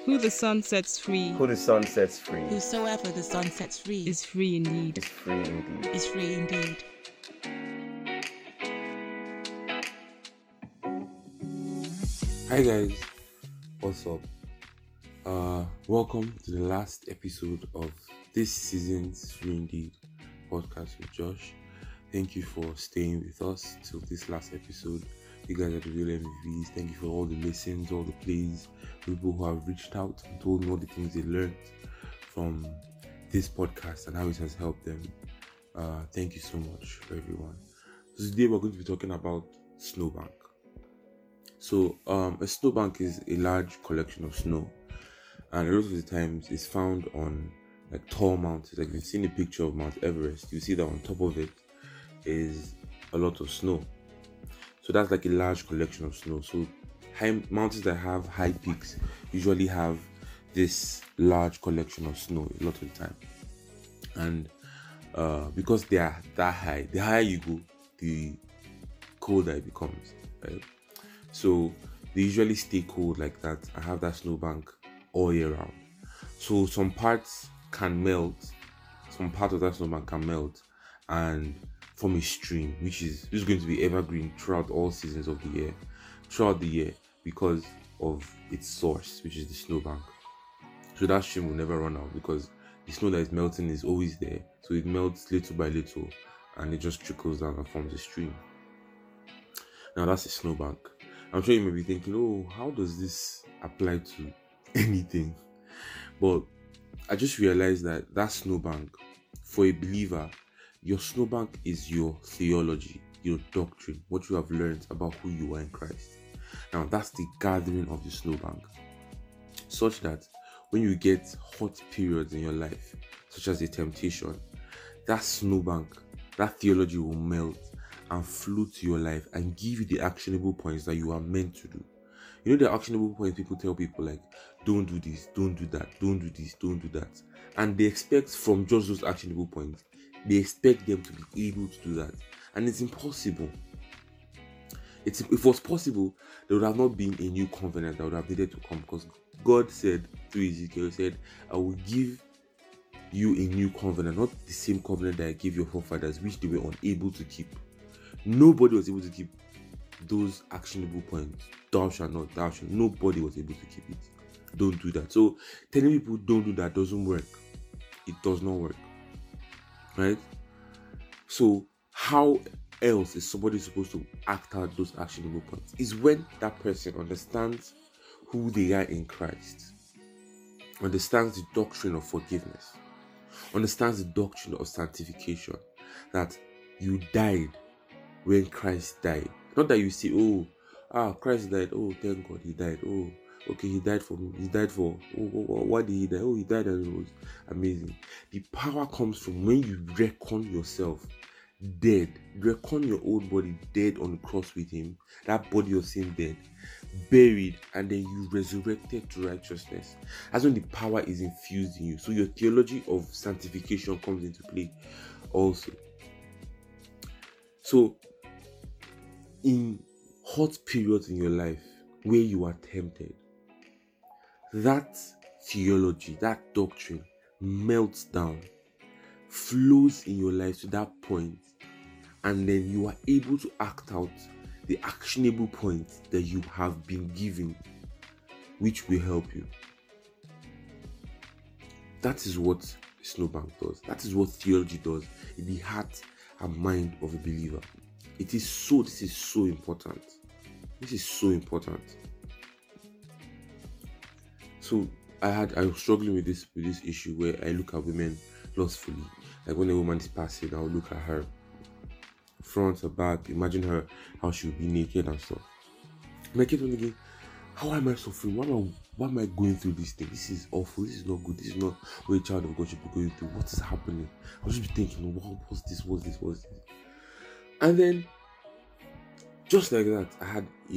Who the sun sets free Who the sun sets free Whosoever the sun sets free is free indeed. is free indeed. is free indeed. Hi guys, what's up? Welcome to the last episode of this season's Free Indeed podcast with Josh. Thank you for staying with us till this last episode. You guys are the real MVPs. Thank you for all the listens, all the plays, people who have reached out and told me all the things they learned from this podcast and how it has helped them. Thank you so much for everyone. So today we're going to be talking about snowbank. So a snowbank is a large collection of snow, and a lot of the times it's found on like tall mountains. Like if you've seen a picture of Mount Everest, you see that on top of it is a lot of snow. So that's like a large collection of snow. So mountains that have high peaks usually have this large collection of snow a lot of the time, and because they are that high, the higher you go, the colder it becomes, right? So they usually stay cold like that and have that snowbank all year round. So some parts can melt, some part of that snowbank can melt and form a stream, which is going to be evergreen throughout all seasons of the year, because of its source, which is the snowbank. So that stream will never run out because the snow that is melting is always there. So it melts little by little and it just trickles down and forms a stream. Now that's a snowbank. I'm sure you may be thinking, oh, how does this apply to anything? But I just realized that snowbank, for a believer, your snowbank is your theology, your doctrine, what you have learned about who you are in Christ. Now, that's the gathering of the snowbank, such that when you get hot periods in your life, such as a temptation, that snowbank, that theology will melt and flow to your life and give you the actionable points that you are meant to do. You know the actionable points people tell people like, don't do this, don't do that, don't do this, don't do that. And they expect from just those actionable points, they expect them to be able to do that. And it's impossible. If it was possible, there would have not been a new covenant that would have needed to come, because God said through Ezekiel, he said, I will give you a new covenant, not the same covenant that I gave your forefathers, which they were unable to keep. Nobody was able to keep those actionable points. Thou shalt not, thou shalt. Nobody was able to keep it. Don't do that. So telling people don't do that doesn't work. It does not work. Right? So how else is somebody supposed to act out those actionable points? Is when that person understands who they are in Christ, understands the doctrine of forgiveness, understands the doctrine of sanctification, that you died when Christ died. Not that you see, Christ died, thank God he died, okay, he died for me, why did he die? He died and it was amazing. The power comes from when you reckon yourself dead, reckon your old body dead on the cross with him, that body of sin dead, buried, and then you resurrected to righteousness. That's when the power is infused in you. So your theology of sanctification comes into play also. So in hot periods in your life where you are tempted, that theology, that doctrine melts down, flows in your life to that point, and then you are able to act out the actionable points that you have been given, which will help you. That is what snowbank does. That is what theology does in the heart and mind of a believer. This is so important. This is so important. So I was struggling with this issue where I look at women lustfully. Like when a woman is passing, I'll look at her front or back, imagine her, how she would be naked and stuff. And I kept on thinking, how am I suffering? Why am I going through this thing? This is awful. This is not good. This is not what a child of God should be going through. What is happening? I was just thinking, what's this? And then, just like that, I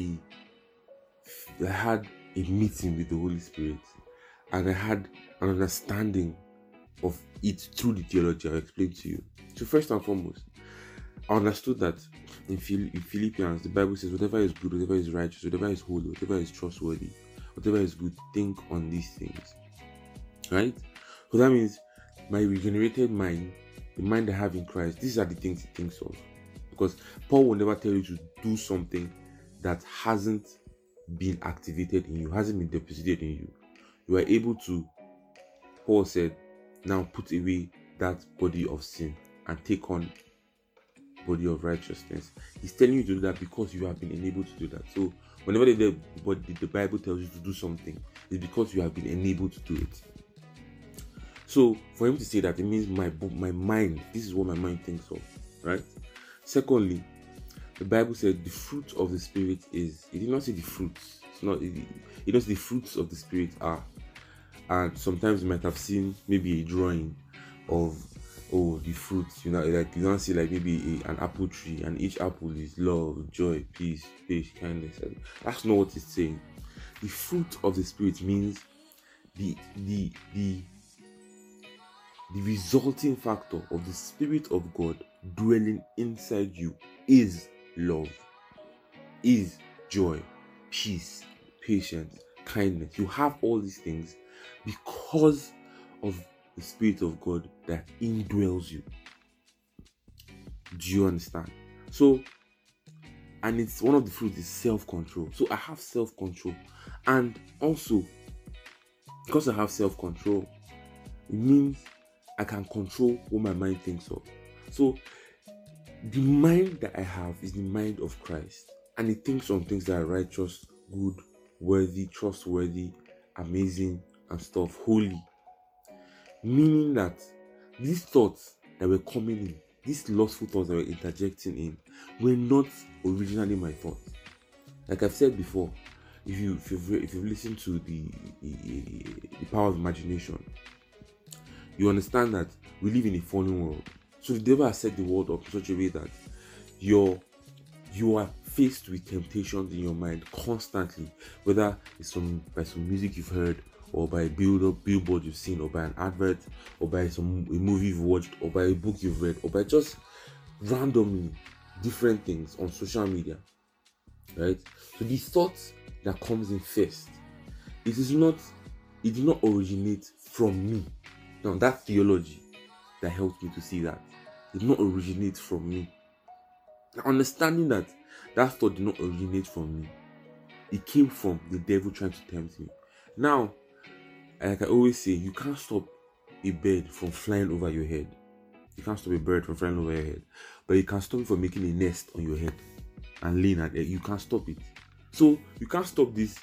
had a meeting with the Holy Spirit, and I had an understanding of it through the theology I explained to you. So first and foremost, I understood that in Philippians, the Bible says whatever is good, whatever is righteous, whatever is holy, whatever is trustworthy, whatever is good, think on these things. Right? So that means my regenerated mind, the mind I have in Christ, these are the things he thinks of. Because Paul will never tell you to do something that hasn't been activated in you, hasn't been deposited in you. You are able to, Paul said, now put away that body of sin and take on body of righteousness. He's telling you to do that because you have been enabled to do that. So whenever the Bible tells you to do something, it's because you have been enabled to do it. So for him to say that, it means my mind, this is what my mind thinks of, right? Secondly, the Bible said the fruit of the Spirit is, it did not say the fruits. It's not, it does the fruits of the Spirit are. And sometimes you might have seen maybe a drawing of, the fruits, like you don't see like maybe an apple tree, and each apple is love, joy, peace, patience, kindness. That's not what it's saying. The fruit of the Spirit means the resulting factor of the Spirit of God dwelling inside you is love, is joy, peace, patience, kindness. You have all these things because of the Spirit of God that indwells you. Do you understand? So, and it's one of the fruits is self-control. So I have self-control, and also because I have self-control, it means I can control what my mind thinks of. So the mind that I have is the mind of Christ, and it thinks on things that are righteous, good, worthy, trustworthy, amazing, and stuff, holy. Meaning that these thoughts that were coming in, these lustful thoughts that were interjecting in, were not originally my thoughts. Like I've said before, if you've listened to the power of imagination, you understand that we live in a fallen world. So the devil has set the world up in such a way that you are faced with temptations in your mind constantly, whether it's by some music you've heard, or by a billboard you've seen, or by an advert, or by a movie you've watched, or by a book you've read, or by just randomly different things on social media, right? So the thoughts that comes in first, it did not originate from me. Now that theology that helped me to see that did not originate from me. Now, understanding that thought did not originate from me, it came from the devil trying to tempt me. Now, like I always say, you can't stop a bird from flying over your head. You can't stop a bird from flying over your head, but you can stop it from making a nest on your head and laying at it. You can't stop it. So you can't stop these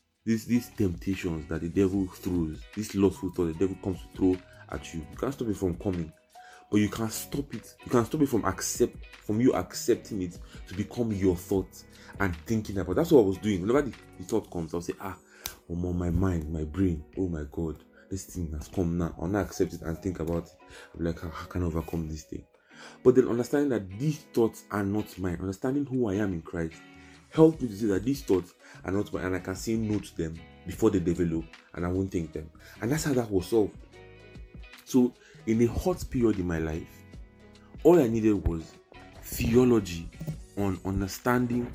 temptations that the devil throws, this lustful thought the devil comes to throw at you. You can't stop it from coming, but you can stop it. You can stop it from you accepting it to become your thoughts and thinking about. That's what I was doing. Whenever the thought comes, I'll say, my mind, my brain, oh my God, this thing has come now. I'll not accept it and think about it. I'll be like, how can I overcome this thing? But then understanding that these thoughts are not mine, understanding who I am in Christ, helped me to see that these thoughts are not mine, and I can say no to them before they develop, and I won't think them. And that's how that was solved. So in a hot period in my life, all I needed was theology on understanding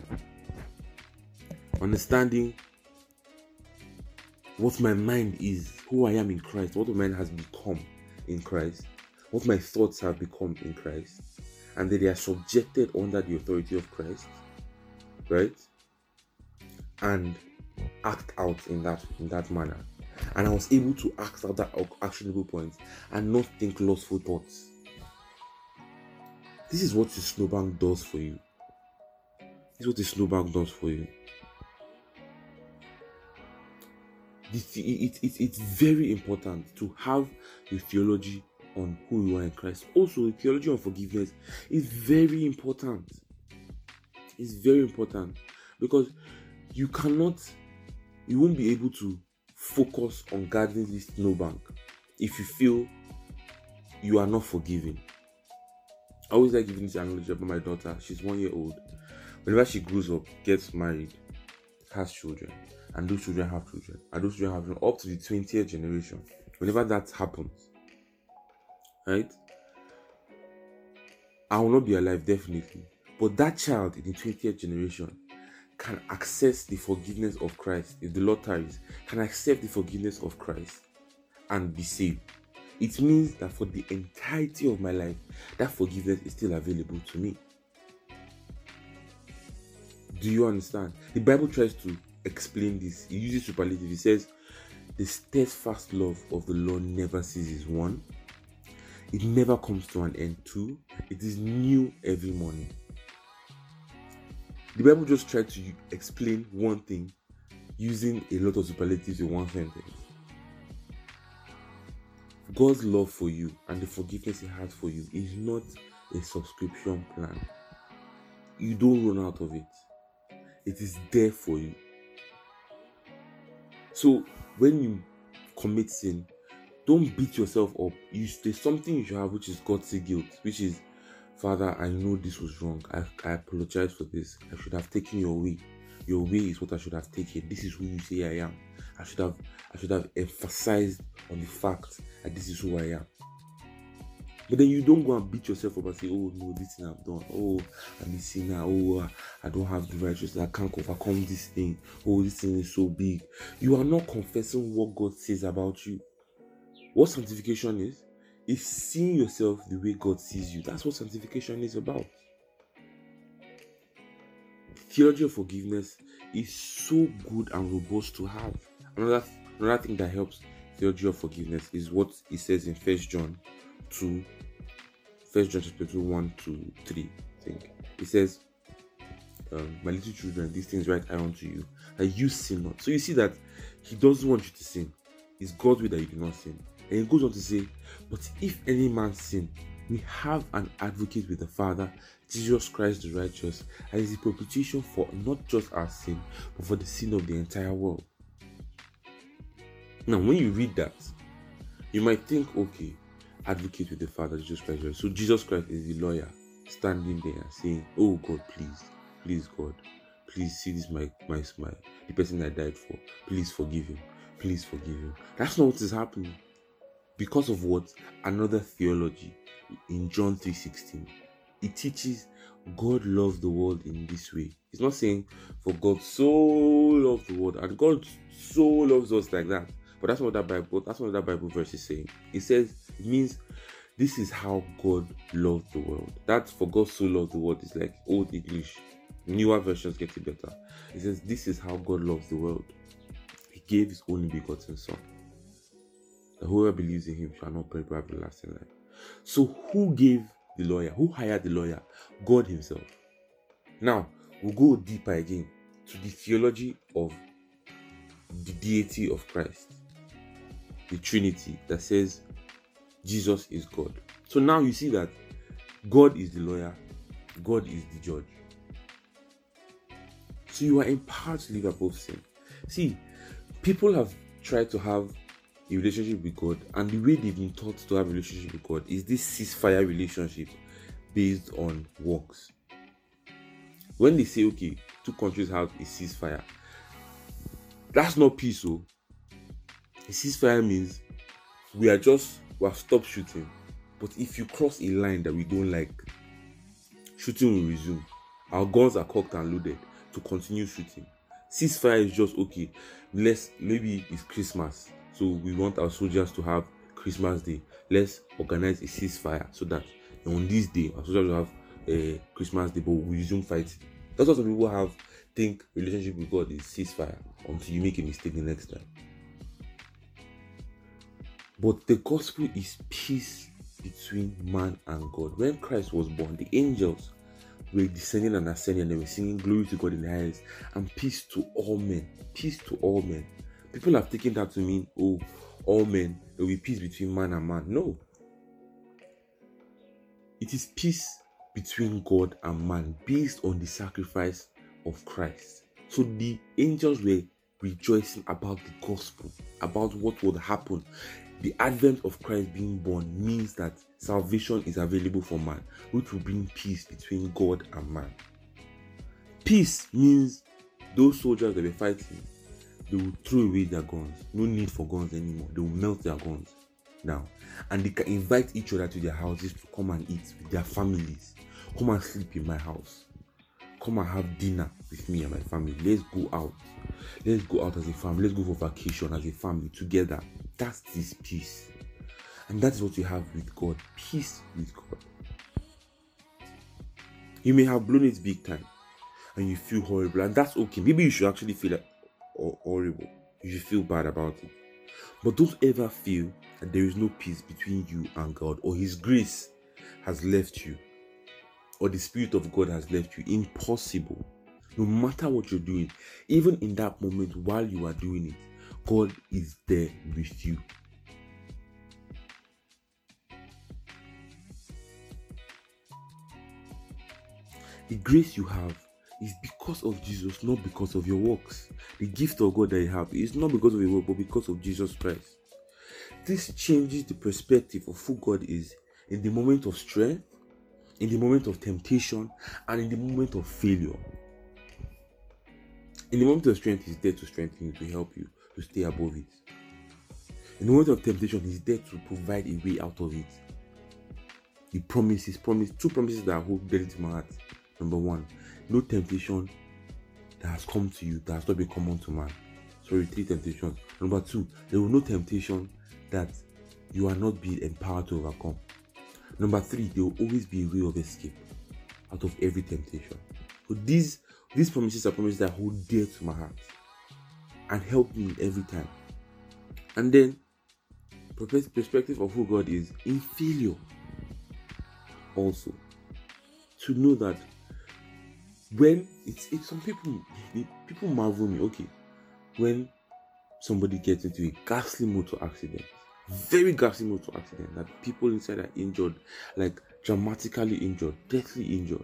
what my mind is, who I am in Christ, what my mind has become in Christ, what my thoughts have become in Christ, and that they are subjected under the authority of Christ, right? And act out in that manner. And I was able to act out that actionable points and not think lustful thoughts. This is what the snowbank does for you. It's very important to have a theology on who you are in Christ. Also, a theology on forgiveness is very important. It's very important because you won't be able to focus on guarding this snowbank if you feel you are not forgiving. I always like giving this analogy about my daughter. She's 1 year old. Whenever she grows up, gets married, has children, and those children have children, and those children have children up to the 20th generation, whenever that happens, right? I will not be alive, definitely. But that child in the 20th generation can access the forgiveness of Christ, if the Lord tarries, can accept the forgiveness of Christ and be saved, it means that for the entirety of my life, that forgiveness is still available to me. Do you understand? The Bible tries to explain this. It uses superlative. It says, the steadfast love of the Lord never ceases. 1, it never comes to an end. 2, it is new every morning. The Bible just tried to explain one thing using a lot of superlatives in one sentence. God's love for you and the forgiveness He has for you is not a subscription plan. You don't run out of it. It is there for you. So when you commit sin, don't beat yourself up. There's something you should have, which is godly guilt, which is, Father, I know this was wrong. I apologize for this. I should have taken your way. Your way is what I should have taken. This is who you say I am. I should have emphasized on the fact that this is who I am. But then you don't go and beat yourself up and say, oh no, this thing I've done. Oh, I'm a sinner. Oh, I don't have the righteousness. I can't overcome this thing. Oh, this thing is so big. You are not confessing what God says about you. What sanctification is seeing yourself the way God sees you. That's what sanctification is about. Theology of forgiveness is so good and robust to have. Another thing that helps theology of forgiveness is what it says in 1 John chapter 2, 1 to 3, I think. It says, my little children, these things write I unto you, that you sin not. So you see that He doesn't want you to sin. It's God's will that you do not sin. And He goes on to say, but if any man sin, we have an advocate with the Father, Jesus Christ the righteous, and is the propitiation for not just our sin, but for the sin of the entire world. Now, when you read that, you might think, okay, advocate with the Father, Jesus Christ. So Jesus Christ is the lawyer standing there saying, oh God, please God, please see this my the person I died for. Please forgive him. Please forgive him. That's not what is happening. Because of what? Another theology in John 3:16. It teaches God loved the world in this way. It's not saying for God so loved the world and God so loves us like that. But that's not what that Bible verse is saying. It means this is how God loved the world. That for God so loved the world is like old English. Newer versions get it better. It says this is how God loves the world. He gave His only begotten Son, that whoever believes in Him shall not perish but have everlasting life. So who gave the lawyer? Who hired the lawyer? God Himself. Now we'll go deeper again to the theology of the deity of Christ, the Trinity, that says Jesus is God. So now you see that God is the lawyer, God is the judge. So you are empowered to live above sin. See, people have tried to have a relationship with God, and the way they've been taught to have a relationship with God is this ceasefire relationship based on works. When they say, okay, two countries have a ceasefire, that's not peace. So a ceasefire means we have stopped shooting, but if you cross a line that we don't like, shooting will resume. Our guns are cocked and loaded to continue shooting. Ceasefire is just, okay, maybe it's Christmas, so we want our soldiers to have Christmas Day. Let's organize a ceasefire so that on this day our soldiers will have a Christmas Day, but we resume fighting. That's what some people think relationship with God is ceasefire until you make a mistake the next time. But the gospel is peace between man and God. When Christ was born, the angels were descending and ascending, and they were singing glory to God in the highest and peace to all men. Peace to all men. People have taken that to mean, oh, all men, there will be peace between man and man. No. It is peace between God and man based on the sacrifice of Christ. So the angels were rejoicing about the gospel, about what would happen. The advent of Christ being born means that salvation is available for man, which will bring peace between God and man. Peace means those soldiers that were fighting, they will throw away their guns. No need for guns anymore. They will melt their guns now. And they can invite each other to their houses to come and eat with their families. Come and sleep in my house. come and have dinner with me and my family. Let's go out. Let's go out as a family. Let's go for vacation as a family together. That's this peace. And that's what you have with God. Peace with God. You may have blown it big time and you feel horrible, and that's okay. Maybe you should actually feel horrible. You should feel bad about it. But don't ever feel that there is no peace between you and God, or His grace has left you, or the Spirit of God has left you. Impossible. No matter what you're doing, even in that moment while you are doing it, God is there with you. The grace you have is because of Jesus, not because of your works. The gift of God that you have is not because of your work, but because of Jesus Christ. This changes the perspective of who God is in the moment of strength, in the moment of temptation, and in the moment of failure. In the moment of strength, He's there to strengthen you, to help you, to stay above it. In the moment of temptation, He's there to provide a way out of it. He promises two promises that I hold dearly to my heart. Number one, no temptation that has come to you that has not been common to man. Sorry, 3 temptations. Number 2, there will no temptation that you are not being empowered to overcome. Number 3, there will always be a way of escape out of every temptation. So these promises are promises that hold dear to my heart and help me every time. And then, perspective of who God is in failure. Also, to know that when it's some people marvel me. Okay, when somebody gets into a ghastly motor accident, very ghastly motor accident, that people inside are injured, like dramatically injured, deathly injured.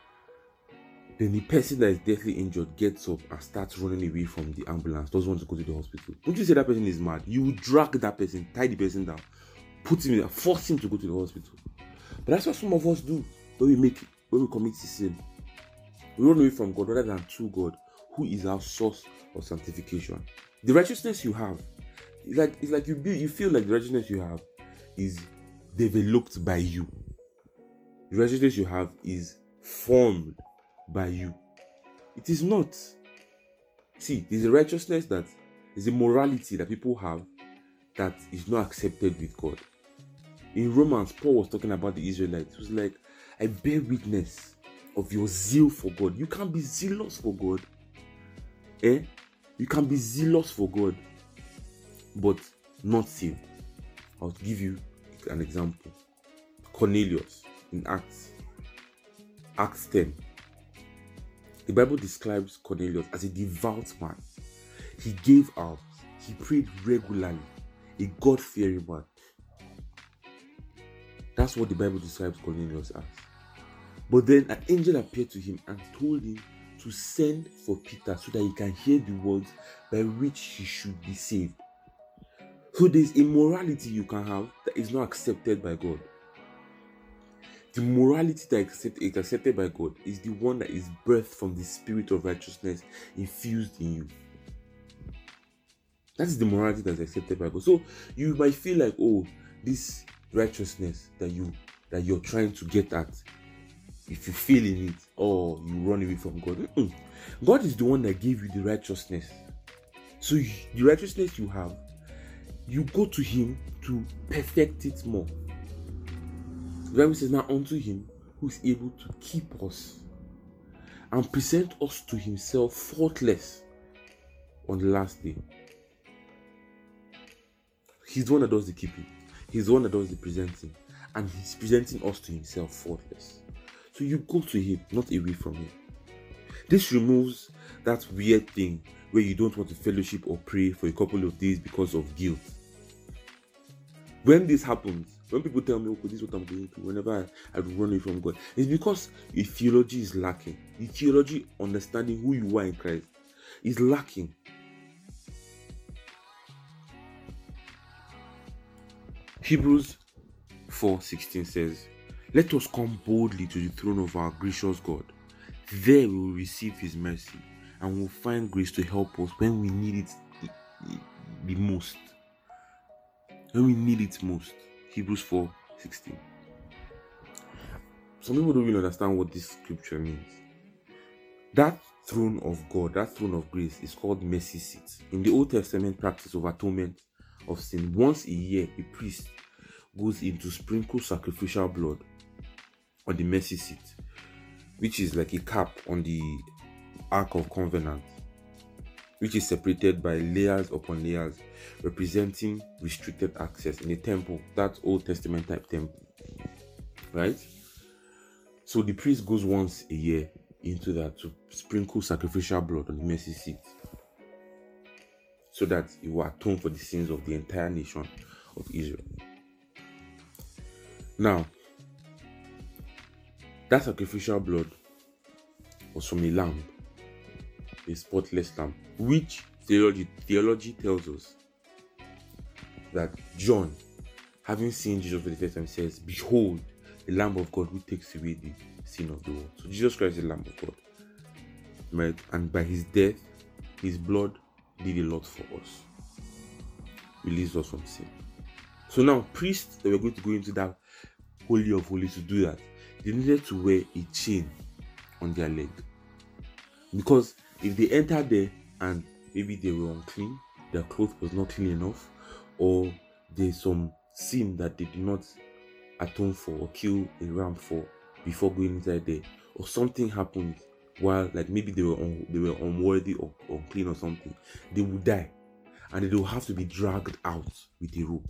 Then the person that is deathly injured gets up and starts running away from the ambulance, doesn't want to go to the hospital. Don't you say that person is mad? You would drag that person, tie the person down, put him in there, force him to go to the hospital. But that's what some of us do when we commit sin. We run away from God rather than to God, who is our source of sanctification. The righteousness you have, it's like you feel like the righteousness you have is developed by you. The righteousness you have is formed by you. It is not. See, there's a righteousness that is a morality that people have that is not accepted with God. In Romans, Paul was talking about the Israelites. It was like, I bear witness of your zeal for God. You can be zealous for God. You can be zealous for God, but not saved. I'll give you an example. Cornelius in Acts 10. The Bible describes Cornelius as a devout man. He gave alms. He prayed regularly. A God-fearing man. That's what the Bible describes Cornelius as. But then an angel appeared to him and told him to send for Peter so that he can hear the words by which he should be saved. So there's a morality you can have that is not accepted by God. The morality that is accepted by God is the one that is birthed from the spirit of righteousness infused in you. That is the morality that is accepted by God. So you might feel like, oh, this righteousness that you're trying to get at, if you fail in it or you run away from God, God is the one that gave you the righteousness. So the righteousness you have, you go to Him to perfect it more. The Bible says, now unto Him who is able to keep us and present us to Himself faultless on the last day. He's the one that does the keeping. He's the one that does the presenting. And He's presenting us to Himself faultless. So you go to Him, not away from Him. This removes that weird thing where you don't want to fellowship or pray for a couple of days because of guilt. When this happens, when people tell me, okay, this is what I'm going through, whenever I run away from God, it's because your theology is lacking. The theology, understanding who you are in Christ, is lacking. Hebrews 4:16 says, let us come boldly to the throne of our gracious God. There we will receive His mercy and will find grace to help us when we need it the most. When we need it most. Hebrews 4:16. Some people don't really understand what this scripture means. That throne of God, that throne of grace is called mercy seat. In the Old Testament practice of atonement of sin, once a year, a priest goes in to sprinkle sacrificial blood on the mercy seat, which is like a cap on the Ark of Covenant, which is separated by layers upon layers, representing restricted access in a temple, that Old Testament type temple, right? So the priest goes once a year into that to sprinkle sacrificial blood on the mercy seat, so that it will atone for the sins of the entire nation of Israel. Now, that sacrificial blood was from a lamb, a spotless lamb, which theology tells us that John, having seen Jesus for the first time, says, "Behold, the Lamb of God who takes away the sin of the world." So Jesus Christ is the Lamb of God, right? And by his death, his blood did a lot for us, released us from sin. So now, priests that were going to go into that Holy of Holies to do that, they needed to wear a chain on their leg, because if they entered there and maybe they were unclean, their clothes was not clean enough, or there's some sin that they did not atone for or kill a ram for before going inside there, or something happened while, like, maybe they were unworthy or unclean or something, they would die, and they will have to be dragged out with a rope.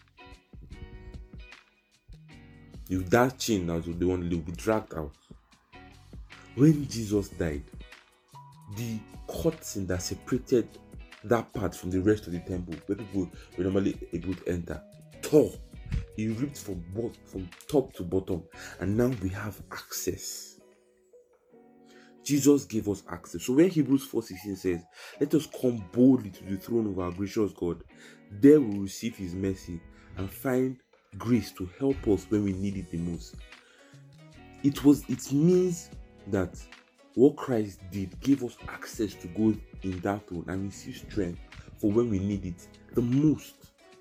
If that chain that was the one, they will be dragged out. When Jesus died, the curtain that separated that part from the rest of the temple, where people were normally able to enter, tore. He ripped from top to bottom, and now we have access. Jesus gave us access. So when Hebrews 4:16 says, "Let us come boldly to the throne of our gracious God, there we will receive his mercy and find grace to help us when we need it the most." It means that what Christ did gave us access to go in that throne and receive strength for when we need it the most.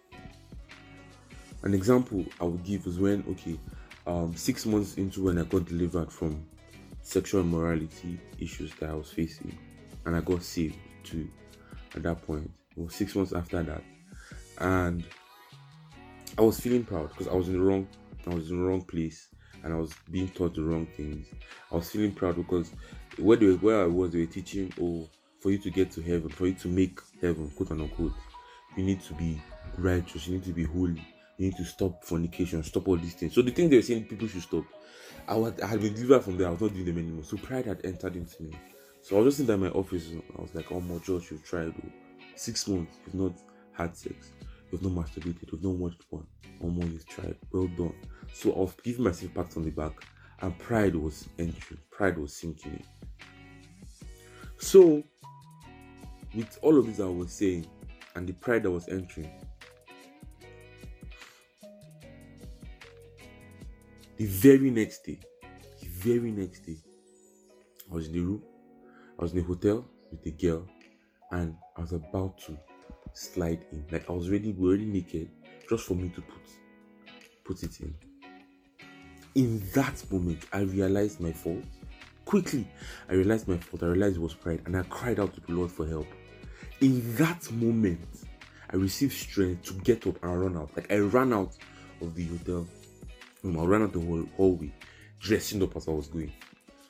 An example I would give is when, 6 months into when I got delivered from sexual immorality issues that I was facing, and I got saved too at that point. It was 6 months after that, and I was feeling proud because I was in the wrong place, and I was being taught the wrong things. I was feeling proud because where I was, they were teaching, for you to get to heaven, for you to make heaven, quote unquote, you need to be righteous, you need to be holy, you need to stop fornication, stop all these things. So the things they were saying people should stop, I had been delivered from there. I was not doing them anymore. So pride had entered into me. So I was just sitting in my office. I was like, "Oh my Josh, you've tried 6 months. You've not had sex. You've not masturbated. You've not watched porn. Oh my, you've tried. Well done." So I was giving myself pats on the back, and pride was entering. Pride was sinking in. So with all of this I was saying, and the pride that was entering, the very next day, I was in the room, I was in a hotel with a girl, and I was about to slide in. Like, we're already naked, just for me to put it in. In that moment, I realized my fault. Quickly, I realized my fault. I realized it was pride, and I cried out to the Lord for help. In that moment, I received strength to get up and run out. Like, I ran out of the hotel room. I ran out the whole hallway, dressing up as I was going.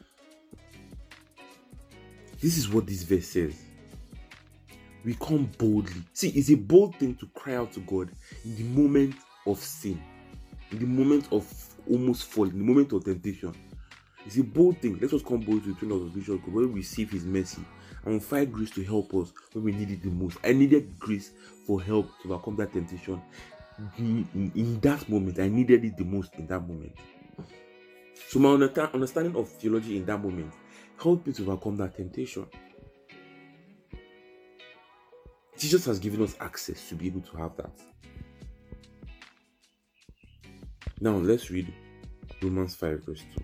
This is what this verse says. We come boldly. See, it's a bold thing to cry out to God in the moment of sin, in the moment of almost falling, in the moment of temptation. It's a bold thing. Let us come boldly to the throne of the gracious God, where we receive his mercy and we find grace to help us when we need it the most. I needed grace for help to overcome that temptation. In that moment, I needed it the most in that moment. So my understanding of theology in that moment helped me to overcome that temptation. Jesus has given us access to be able to have that. Now let's read Romans 5 verse 2.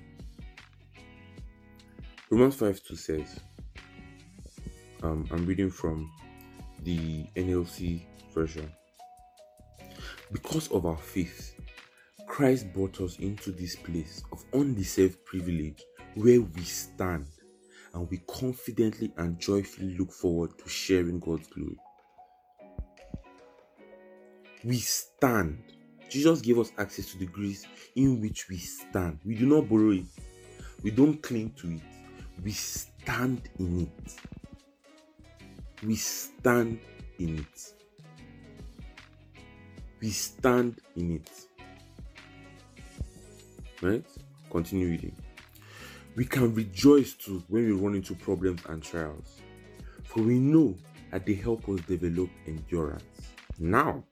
Romans 5:2 says, I'm reading from the NLC version. Because of our faith, Christ brought us into this place of undeserved privilege where we stand and we confidently and joyfully look forward to sharing God's glory. We stand. Jesus gave us access to the grace in which we stand. We do not borrow it. We don't cling to it. We stand in it. We stand in it. We stand in it. Right? Continue reading. We can rejoice too when we run into problems and trials, for we know that they help us develop endurance. Now,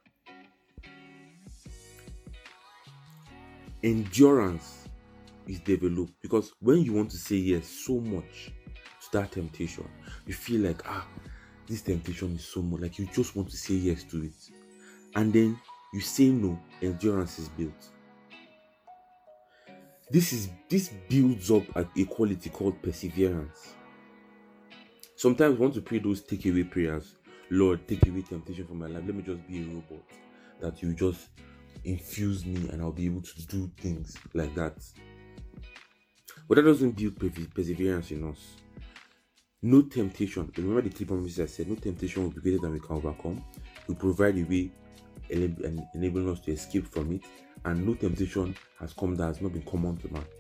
endurance is developed because when you want to say yes so much to that temptation, you feel like, this temptation is so much, like you just want to say yes to it, and then you say no, endurance is built. This builds up a quality called perseverance. Sometimes we want to pray those takeaway prayers. Lord, take away temptation from my life. Let me just be a robot that you just infuse me and I'll be able to do things like that. But that doesn't build perseverance in us. No temptation. Remember the 3 promises I said, no temptation will be greater than we can overcome. We provide a way and enabling us to escape from it. And no temptation has come that has not been common to man.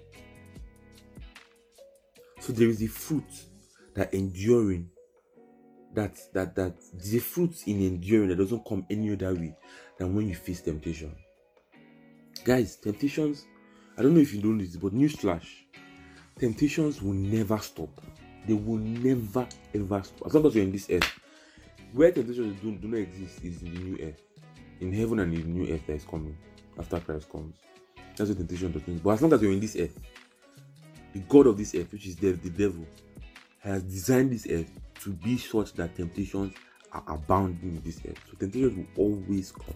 So there is a fruit that enduring, that the fruit in enduring that doesn't come any other way than when you face temptation. Guys, temptations, I don't know if you know this, but newsflash, temptations will never stop. They will never ever stop. As long as you're in this earth, where temptations do not exist is in the new earth. In heaven and in the new earth that is coming after Christ comes. That's what temptation does. But as long as you're in this earth, the God of this earth, which is the devil, has designed this earth to be such that temptations are abounding in this earth. So temptations will always come.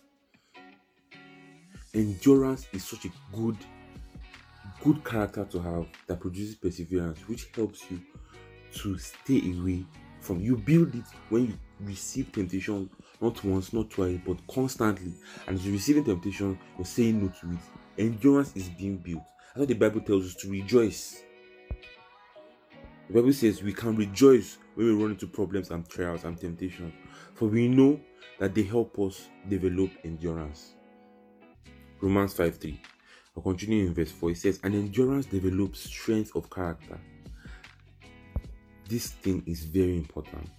Endurance is such a good character to have that produces perseverance, which helps you to stay away from. You build it when you receive temptation, not once, not twice, but constantly. And as you're receiving temptation, you're saying no to it. Endurance is being built. That's what the Bible tells us, to rejoice. The Bible says we can rejoice when we run into problems and trials and temptations, for we know that they help us develop endurance. Romans 5:3. I'll continue in verse 4. It says, and endurance develops strength of character. This thing is very important.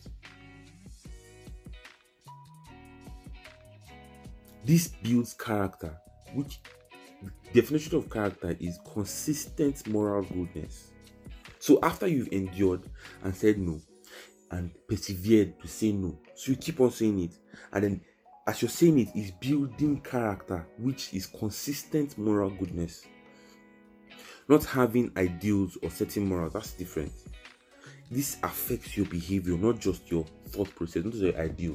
This builds character, which the definition of character is consistent moral goodness. So after you've endured and said no and persevered to say no, so you keep on saying it, and then as you're saying it, is building character, which is consistent moral goodness. Not having ideals or setting morals, that's different. This affects your behavior, not just your thought process, not just your ideals.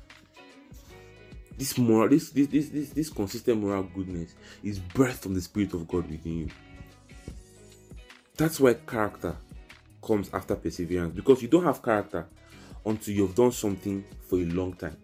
This moral, this consistent moral goodness is birthed from the Spirit of God within you. That's why character comes after perseverance, because you don't have character until you've done something for a long time.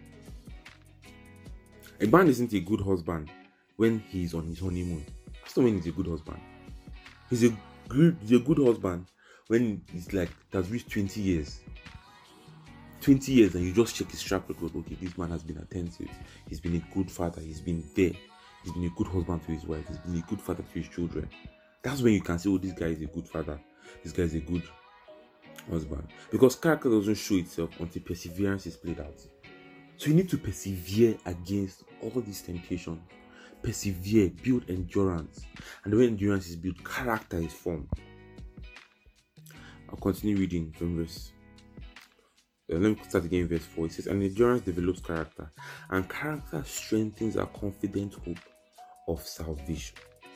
A man isn't a good husband when he's on his honeymoon. That's not when he's a good husband. He's a good husband when he's like, it has reached 20 years. 20 years and you just check his track record. Okay, this man has been attentive. He's been a good father. He's been there. He's been a good husband to his wife. He's been a good father to his children. That's when you can say, oh, this guy is a good father. This guy is a good husband. Because character doesn't show itself until perseverance is played out. So you need to persevere against all these temptations. Persevere, build endurance. And when endurance is built, character is formed. I'll continue reading from verse. Let me start again in verse 4. It says, and endurance develops character, and character strengthens our confident hope of salvation.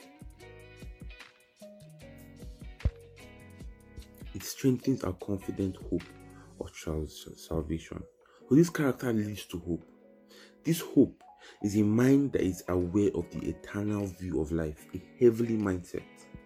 It strengthens our confident hope of salvation. So this character leads to hope. This hope is a mind that is aware of the eternal view of life, a heavenly mindset.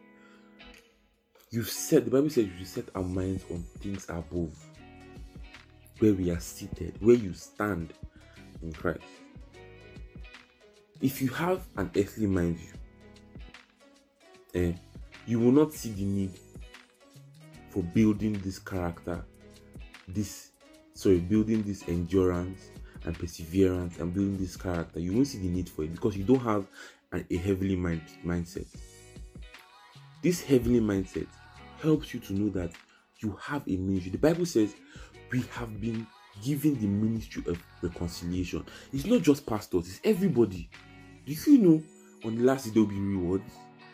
The Bible says you set our minds on things above, where we are seated, where you stand in Christ. If you have an earthly mind, you will not see the need for building this character, building this endurance and perseverance and building this character, you won't see the need for it because you don't have a heavenly mindset. This heavenly mindset helps you to know that you have a ministry. The Bible says we have been given the ministry of reconciliation. It's not just pastors, it's everybody. Do you know on the last day there will be rewards?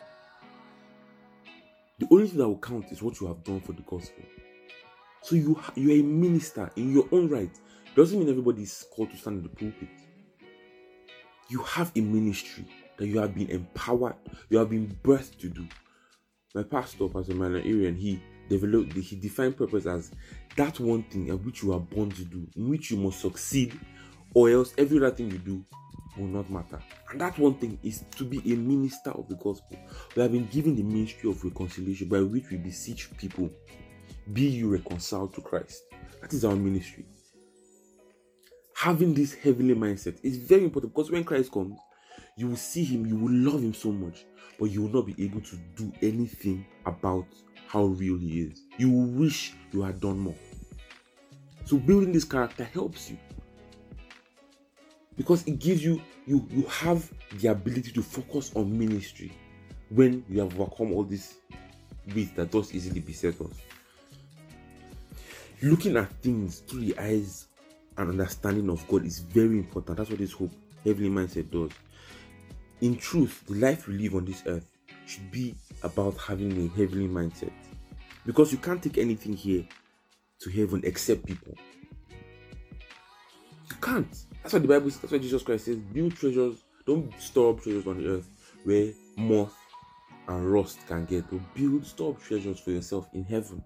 The only thing that will count is what you have done for the gospel. So you are a minister in your own right. Doesn't mean everybody is called to stand in the pulpit. You have a ministry that you have been empowered, you have been birthed to do. My pastor, Pastor Manuel Arian, he defined purpose as that one thing in which you are born to do, in which you must succeed, or else every other thing you do will not matter. And that one thing is to be a minister of the gospel. We have been given the ministry of reconciliation, by which we beseech people, be you reconciled to Christ. That is our ministry. Having this heavenly mindset is very important, because when Christ comes, you will see him, you will love him so much, but you will not be able to do anything about how real he is. You will wish you had done more. So building this character helps you, because it gives you have the ability to focus on ministry when you have overcome all this weight that does easily beset us. Looking at things through the eyes and understanding of God is very important. That's what this heavenly mindset does. In truth, the life we live on this earth should be about having a heavenly mindset, because you can't take anything here to heaven except people. You can't. That's what the Bible says. That's what Jesus Christ says. Build treasures. Don't store up treasures on the earth where moth and rust can get. But store up treasures for yourself in heaven.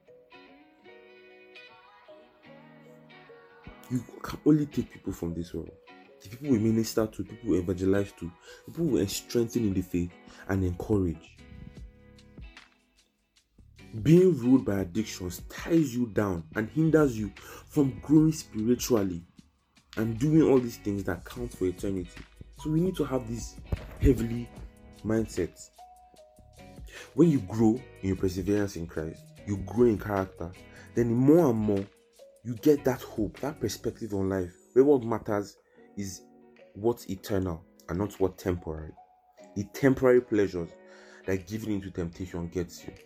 You can only take people from this world. The people we minister to, people we evangelize to, people we strengthen in the faith and encourage. Being ruled by addictions ties you down and hinders you from growing spiritually and doing all these things that count for eternity. So we need to have this heavenly mindset. When you grow in your perseverance in Christ, you grow in character, then more and more you get that hope, that perspective on life, where what matters is what's eternal and not what temporary. The temporary pleasures that giving into temptation gets you.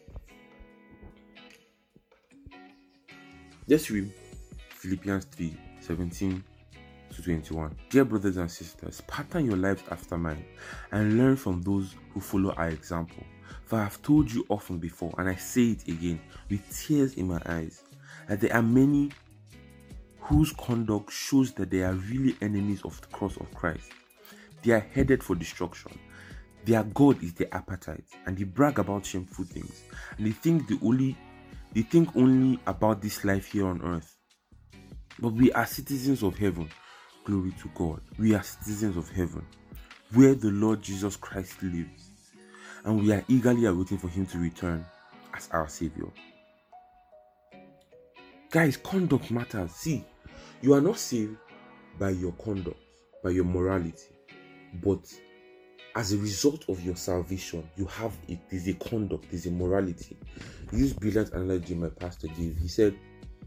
Let's read Philippians 3:17-21. Dear brothers and sisters, pattern your lives after mine and learn from those who follow our example. For I have told you often before, and I say it again with tears in my eyes, that there are many whose conduct shows that they are really enemies of the cross of Christ. They are headed for destruction. Their God is their appetite, and they brag about shameful things, and they think only about this life here on earth. But we are citizens of heaven. Glory to God. We are citizens of heaven, where the Lord Jesus Christ lives, and we are eagerly awaiting for him to return as our Savior. Guys, conduct matters. See, you are not saved by your conduct, by your morality, but as a result of your salvation, there's a conduct, there's a morality. This brilliant analogy my pastor gave. He said,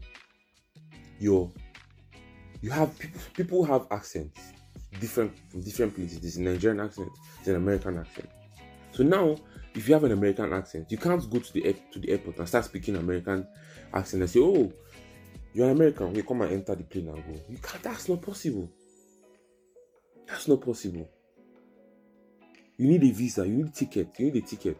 people have accents from different places. There's a Nigerian accent, there's an American accent. So now, if you have an American accent, you can't go to the airport and start speaking American accent and say, "Oh, you're an American, we come and enter the plane and go." You can't. That's not possible. That's not possible. You need a visa, you need a ticket.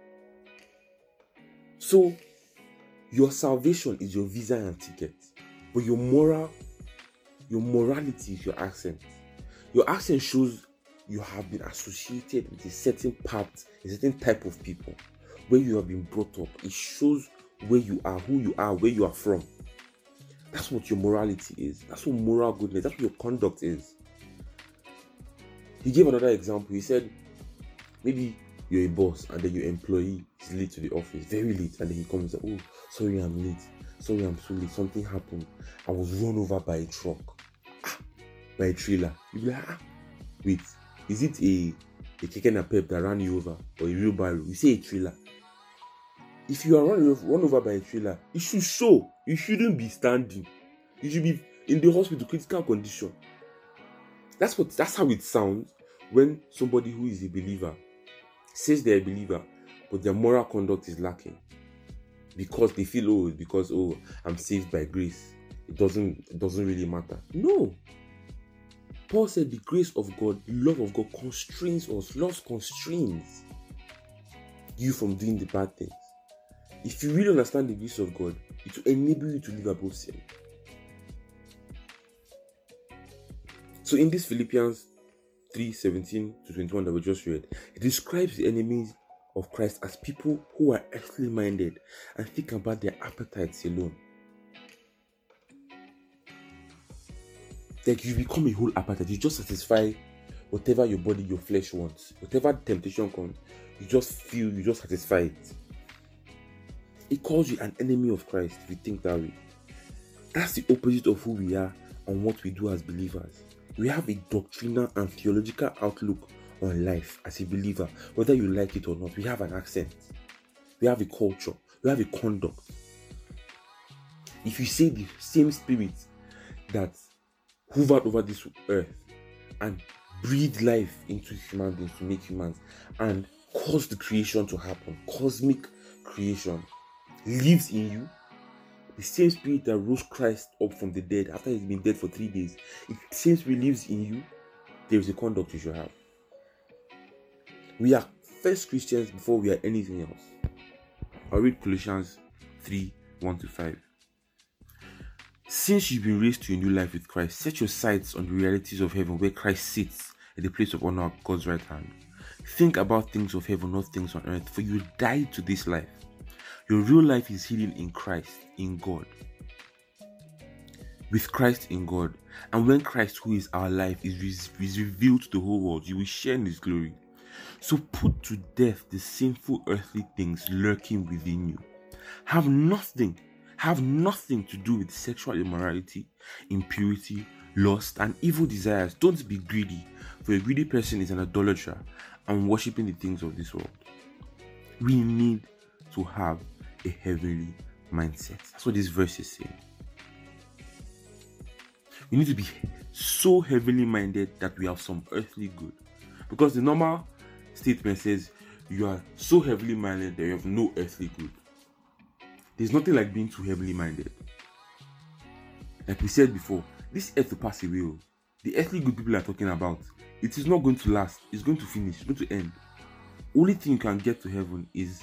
So, your salvation is your visa and ticket. But your morality is your accent. Your accent shows you have been associated with a certain type of people, where you have been brought up. It shows where you are, who you are, where you are from. That's what your morality is. That's what moral goodness, that's what your conduct is. He gave another example. He said, maybe you're a boss and then your employee is late to the office, very late, and then he comes and says, "Oh, sorry, I'm late. Sorry, I'm so late. Something happened. I was run over by a truck." By a trailer. You'll be like, wait, is it a keke napep that ran you over, or a wheelbarrow? You say a trailer. If you are run over by a trailer, it should show. You shouldn't be standing. You should be in the hospital, critical condition. That's how it sounds when somebody who is a believer says they're a believer, but their moral conduct is lacking. Because they feel, I'm saved by grace. It doesn't really matter. No. Paul said the grace of God, the love of God constrains us. Love constrains you from doing the bad things. If you really understand the grace of God, it will enable you to live above sin. So in this Philippians 3:17-21 that we just read, it describes the enemies of Christ as people who are earthly minded and think about their appetites alone. Like you become a whole appetite, you just satisfy whatever your body, your flesh wants. Whatever temptation comes, you just satisfy it. It calls you an enemy of Christ if you think that way. That's the opposite of who we are and what we do as believers. We have a doctrinal and theological outlook on life as a believer, whether you like it or not. We have an accent, we have a culture, we have a conduct. If you say the same spirit that hovered over this earth and breathed life into human beings to make humans and caused the creation to happen, cosmic creation, lives in you, the same spirit that rose Christ up from the dead after he's been dead for 3 days, if the same spirit lives in you, there is a conduct you should have. We are first Christians before we are anything else. I'll read Colossians 3:1-5. Since you've been raised to a new life with Christ, set your sights on the realities of heaven where Christ sits at the place of honor at God's right hand. Think about things of heaven, not things on earth, for you died to this life. Your real life is hidden in Christ, in God. With Christ in God. And when Christ, who is our life, is revealed to the whole world, you will share in his glory. So put to death the sinful earthly things lurking within you. Have nothing to do with sexual immorality, impurity, lust, and evil desires. Don't be greedy, for a greedy person is an idolater and worshipping the things of this world. We need to have a heavenly mindset. That's what this verse is saying. We need to be so heavenly minded that we have some earthly good. Because the normal statement says you are so heavenly minded that you have no earthly good. There's nothing like being too heavenly minded. Like we said before, this earth will pass away. The earthly good people are talking about, it is not going to last. It's going to finish. It's going to end. Only thing you can get to heaven is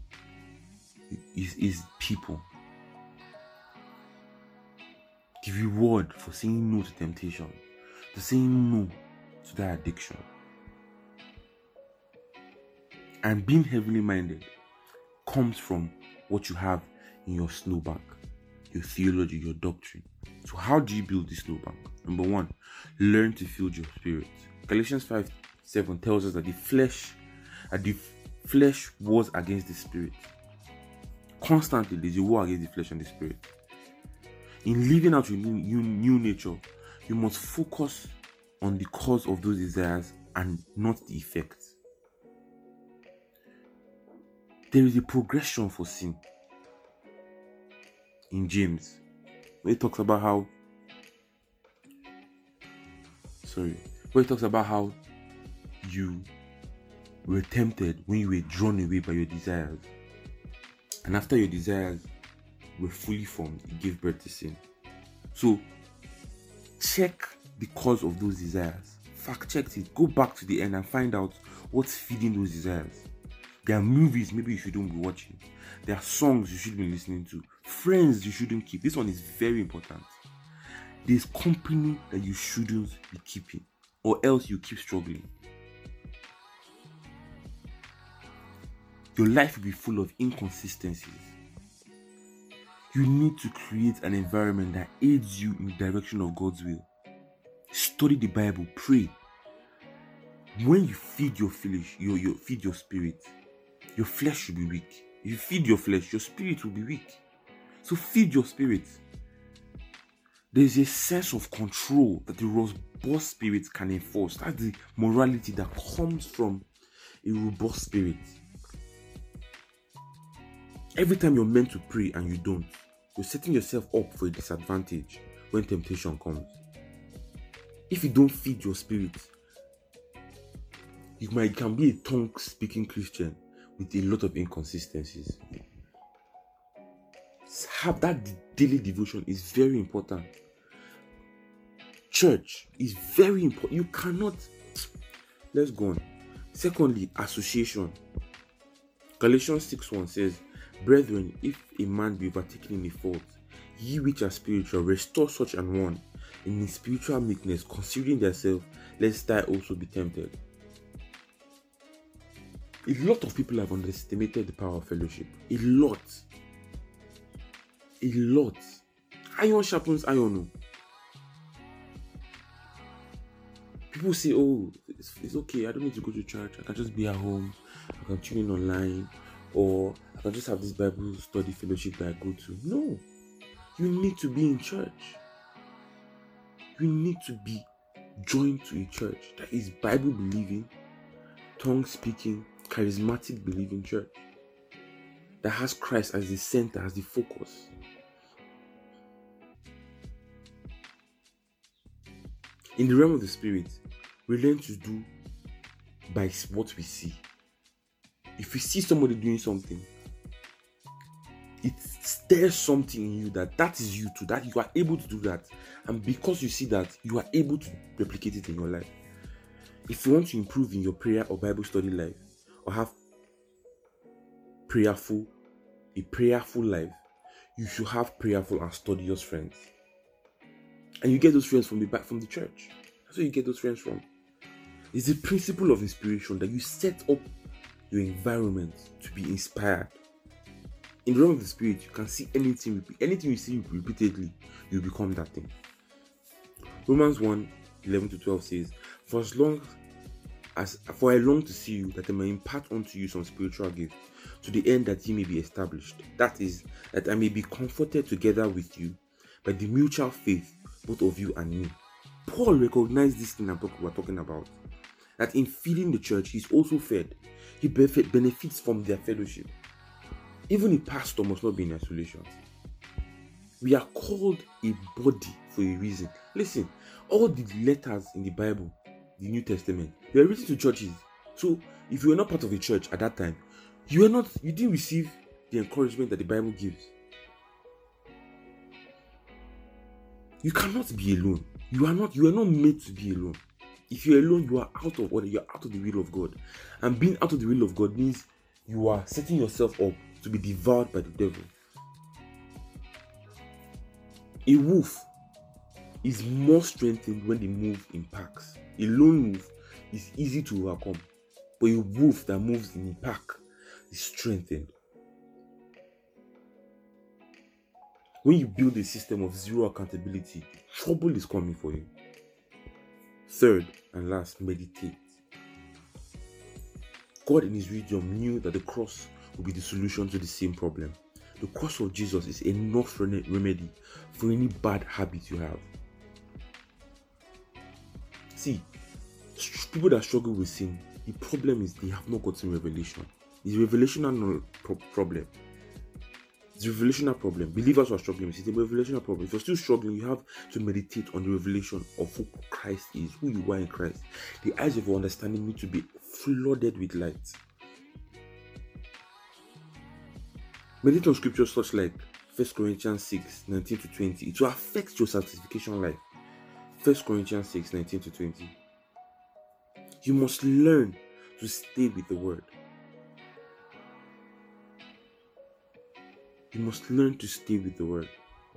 people. The reward for saying no to temptation, to saying no to that addiction. And being heavenly minded comes from what you have in your snowbank, your theology, your doctrine. So how do you build this snowbank? Number one, learn to fill your spirit. Galatians 5:7 tells us that the flesh wars against the spirit. Constantly, there's a war against the flesh and the spirit. In living out your new nature, you must focus on the cause of those desires and not the effect. There is a progression for sin. In James, where it talks about how you were tempted when you were drawn away by your desires. And after your desires were fully formed, it gave birth to sin. So, check the cause of those desires. Fact check it. Go back to the end and find out what's feeding those desires. There are movies maybe you shouldn't be watching. There are songs you shouldn't be listening to. Friends you shouldn't keep. This one is very important. There's company that you shouldn't be keeping, or else you keep struggling. Your life will be full of inconsistencies. You need to create an environment that aids you in the direction of God's will. Study the Bible, pray. When you feed your flesh, you feed your spirit, your flesh will be weak. If you feed your flesh, your spirit will be weak. So feed your spirit. There's a sense of control that the robust spirit can enforce. That's the morality that comes from a robust spirit. Every time you're meant to pray and you don't, you're setting yourself up for a disadvantage when temptation comes. If you don't feed your spirit, you can be a tongue-speaking Christian with a lot of inconsistencies. Have that daily devotion is very important. Church is very important. You cannot. Let's go on. Secondly, association. Galatians 6:1 says, "Brethren, if a man be overtaken in a fault, ye which are spiritual, restore such an one in his spiritual meekness, considering thyself, lest thou also be tempted." A lot of people have underestimated the power of fellowship. A lot. Iron sharpens iron. People say, "Oh, it's okay. I don't need to go to church. I can just be at home. I can tune in online, or I can just have this Bible study fellowship that I go to." No, you need to be in church. You need to be joined to a church that is Bible believing, tongue speaking, charismatic believing church that has Christ as the center, as the focus. In the realm of the spirit, we learn to do by what we see. If you see somebody doing something, it stirs something in you that is you too, that you are able to do that. And because you see that, you are able to replicate it in your life. If you want to improve in your prayer or Bible study life, or have a prayerful life, you should have prayerful and studious friends. And you get those friends from the church. That's where you get those friends from. It's the principle of inspiration that you set up your environment to be inspired. In the realm of the spirit, you can see anything you see repeatedly, you become that thing. Romans 1:11-12 says, For I long to see you, that I may impart unto you some spiritual gift, to the end that ye may be established. That is, that I may be comforted together with you by the mutual faith, both of you and me. Paul recognized this thing we're talking about. That in feeding the church, he's also fed. He benefits from their fellowship. Even a pastor must not be in isolation. We are called a body for a reason. Listen, all the letters in the Bible, the New Testament, they are written to churches. So if you were not part of a church at that time, you didn't receive the encouragement that the Bible gives. You cannot be alone. You are not made to be alone. If you're alone, you are out of order. You're out of the will of God. And being out of the will of God means you are setting yourself up to be devoured by the devil. A wolf is more strengthened when they move in packs. A lone wolf is easy to overcome, but a wolf that moves in a pack is strengthened. When you build a system of zero accountability, trouble is coming for you. Third and last, meditate. God in his wisdom knew that the cross would be the solution to the same problem. The cross of Jesus is enough remedy for any bad habit you have. See, people that struggle with sin, the problem is they have not gotten revelation. It's a revelational problem. It's a revelational problem. Believers who are struggling with it, it's a revelational problem. If you're still struggling, you have to meditate on the revelation of who Christ is, who you are in Christ. The eyes of your understanding need to be flooded with light. Meditate on scriptures such like 1 Corinthians 6:19-20. It will affect your sanctification life. 1 Corinthians 6:19-20. You must learn to stay with the word. You must learn to stay with the word.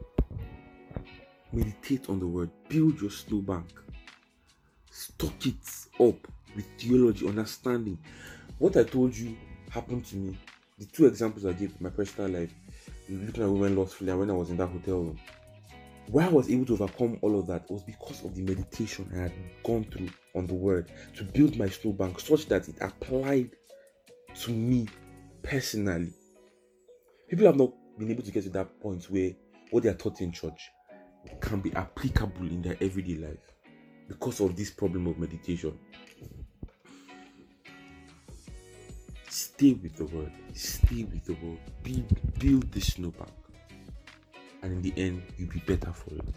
Meditate on the word. Build your snowbank. Stock it up with theology, understanding. What I told you happened to me. The two examples I gave in my personal life, looking at women lost freely, and when I was in that hotel room. Why I was able to overcome all of that was because of the meditation I had gone through on the word to build my snowbank such that it applied to me personally. People have not been able to get to that point where what they are taught in church can be applicable in their everyday life because of this problem of meditation. Stay with the word. Stay with the word. Build the snowbank. And in the end, you'll be better for it.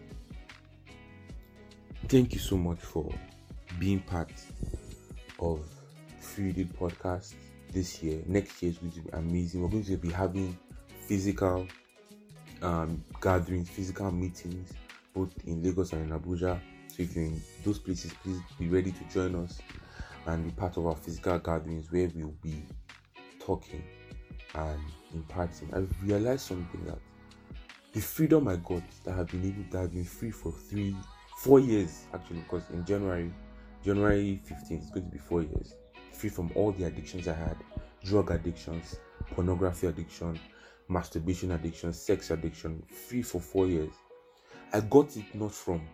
Thank you so much for being part of Free Indeed podcast this year. Next year is going to be amazing. We're going to be having physical gatherings, physical meetings, both in Lagos and in Abuja. So if you're in those places, please be ready to join us and be part of our physical gatherings where we'll be talking and imparting. I've realized something, that the freedom I got, that have been free for 4 years actually, because in January 15th, it's going to be 4 years, free from all the addictions I had: drug addictions, pornography addiction, masturbation addiction, sex addiction, free for 4 years. I got it not from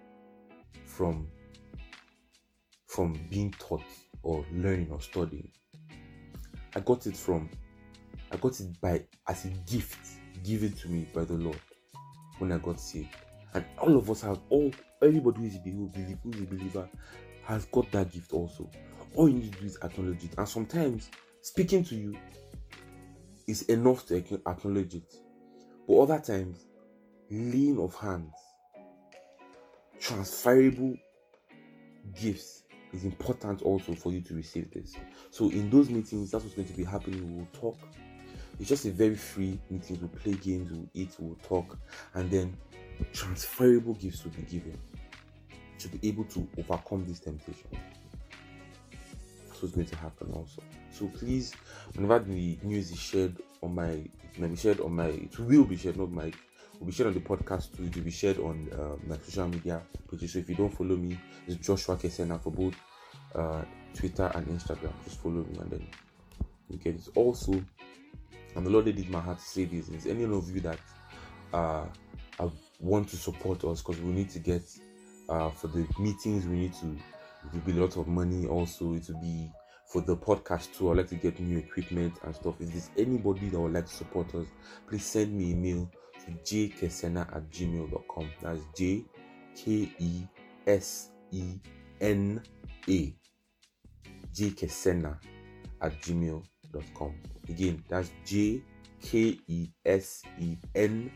being taught or learning or studying. I got it as a gift given to me by the Lord when I got saved. And all of us everybody who is a believer has got that gift also. All you need to do is acknowledge it. And sometimes speaking to you is enough to acknowledge it. But other times, laying of hands, transferable gifts is important also for you to receive this. So in those meetings, that's what's going to be happening. We will talk. It's just a very free meeting. We'll play games, we'll eat, we'll talk, and then transferable gifts will be given to be able to overcome this temptation. That's what's going to happen also. So please, whenever the news is shared on my, will be shared on the podcast too. It will be shared on my social media pages. So if you don't follow me, it's Joshua Kesena for both Twitter and Instagram. Just follow me and then you get it. Also, and the Lord did my heart to say this: is any of you that want to support us, because we need to get for the meetings, it will be a lot of money. Also, it will be for the podcast too. I'd like to get new equipment and stuff. If there's anybody that would like to support us, please send me a mail to jkesena@gmail.com. That's JKESENA, jkesena@gmail.com. Again, that's JKESENA,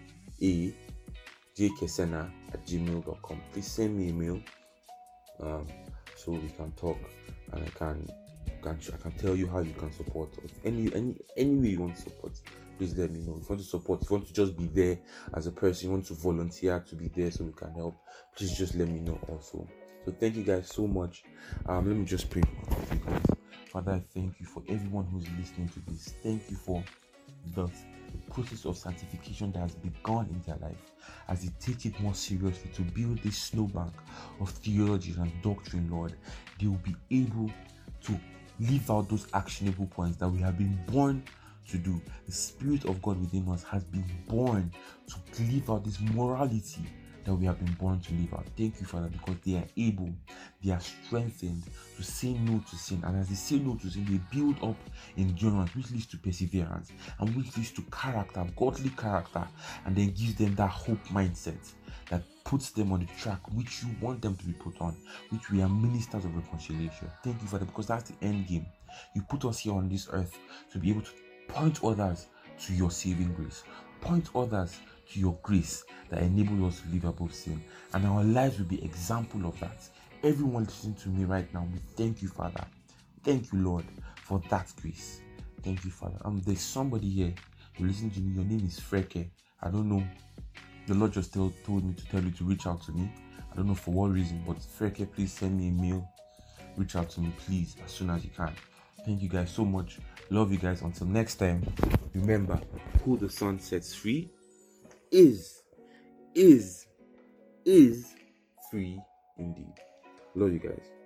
jkesena@gmail.com. Please send me a mail so we can talk, and I can tell you how you can support us. Any way you want to support, please let me know. If you want to support, if you want to just be there as a person, you want to volunteer to be there so we can help, please just let me know also. So thank you guys so much. Let me just pray for you guys. Father, I thank you for everyone who's listening to this. Thank you for the process of sanctification that has begun in their life, as they take it more seriously to build this snowbank of theology and doctrine. Lord, they will be able to live out those actionable points that we have been born to do. The Spirit of God within us has been born to live out this morality that we have been born to live out. Thank you, Father, because they are able, they are strengthened to say no to sin. And as they say no to sin, they build up endurance, which leads to perseverance, and which leads to character, godly character, and then gives them that hope mindset that puts them on the track which you want them to be put on, which we are ministers of reconciliation. Thank you, Father, because that's the end game. You put us here on this earth to be able to point others to your saving grace, point others to your grace that enables us to live above sin, and our lives will be example of that. Everyone listening to me right now, we thank you, Father. Thank you, Lord, for that grace. Thank you, Father. There's somebody here who listen to me. Your name is Freke. I don't know. The Lord just told me to tell you to reach out to me. I don't know for what reason, but Freke, please send me a mail. Reach out to me, please, as soon as you can. Thank you guys so much. Love you guys. Until next time, remember, who the sun sets free is free indeed. Love you guys.